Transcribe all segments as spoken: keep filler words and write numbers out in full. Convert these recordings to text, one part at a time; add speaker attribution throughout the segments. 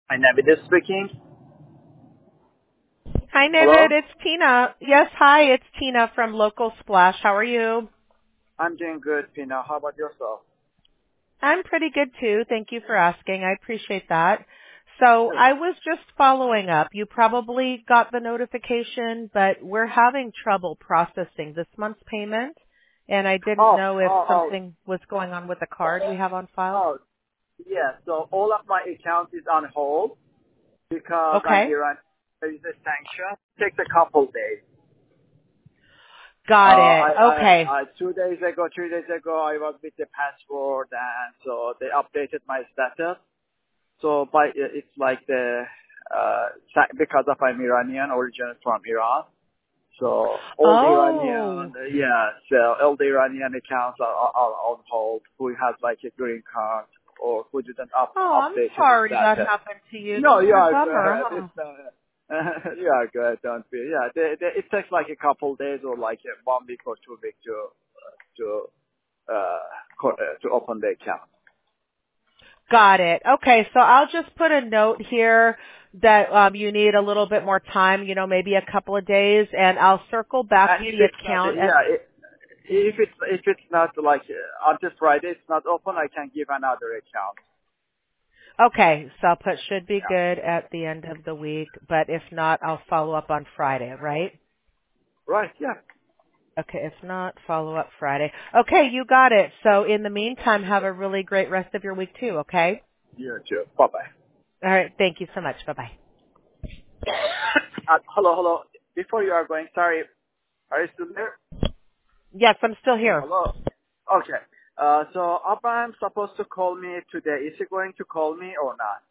Speaker 1: Hi, Navid speaking.
Speaker 2: Hi,
Speaker 1: Hello?
Speaker 2: David. It's Tina. Yes, hi. It's Tina from Local Splash. How are you?
Speaker 1: I'm doing good, Pina. How about yourself?
Speaker 2: I'm pretty good too. Thank you for asking. I appreciate that. So
Speaker 1: Sure.
Speaker 2: I was just following up. You probably got the notification, but we're having trouble processing this month's payment, and I didn't
Speaker 1: Oh,
Speaker 2: know if
Speaker 1: oh, oh,
Speaker 2: something was going on with the card we have on file.
Speaker 1: oh, yeah. So all of my accounts is on hold because I'm
Speaker 2: Okay.
Speaker 1: Iran. There is a sanction. It takes a couple days. Uh,
Speaker 2: Got it.
Speaker 1: I, I,
Speaker 2: Okay.
Speaker 1: I, two days ago, three days ago, I was with the passport, and so they updated my status. So by it's like the uh, sa- because of I'm Iranian, origin from Iran. So all the
Speaker 2: Oh.
Speaker 1: Iranian, yeah, so all the Iranian accounts are, are, are on hold. Who has like a green card or who didn't up,
Speaker 2: Oh, I'm
Speaker 1: update his
Speaker 2: sorry that
Speaker 1: status.
Speaker 2: happened to you.
Speaker 1: No,
Speaker 2: That's a
Speaker 1: yeah,
Speaker 2: bummer,
Speaker 1: good.
Speaker 2: huh?
Speaker 1: It's, uh, yeah, good. Don't be. Yeah, they, they, it takes like a couple days or like uh, one week or two weeks to to uh, co- uh to open the account.
Speaker 2: Got it. Okay, so I'll just put a note here that um, you need a little bit more time, you know, maybe a couple of days, and I'll circle back
Speaker 1: And
Speaker 2: to
Speaker 1: if
Speaker 2: the
Speaker 1: it's not,
Speaker 2: account. And
Speaker 1: yeah, it, if it's if it's not like uh, until Friday, it's not open. I can give another account.
Speaker 2: okay, so I'll put should be
Speaker 1: Yeah.
Speaker 2: good at the end of the week, but if not, I'll follow up on Friday, right?
Speaker 1: Right. Yeah.
Speaker 2: Okay, if not, follow up Friday. Okay, you got it. So in the meantime, have a really great rest of your week too, okay?
Speaker 1: You too. Bye bye.
Speaker 2: All right, thank you so much. Bye-bye.
Speaker 1: Uh, hello, hello. Before you are going, sorry, are you still there?
Speaker 2: Yes, I'm still here.
Speaker 1: Hello. Okay. Uh, so Abraham's supposed to call me today. Is he going to call me or not?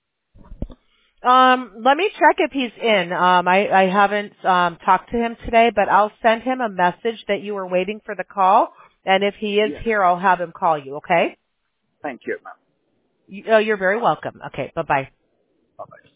Speaker 2: Um, let me check if he's in. Um, I, I haven't um, talked to him today, but I'll send him a message that you were waiting for the call, and if he is
Speaker 1: Yes.
Speaker 2: here, I'll have him call you. Okay?
Speaker 1: Thank you, ma'am.
Speaker 2: You, oh, you're very welcome. Okay. Bye bye.
Speaker 1: Bye bye.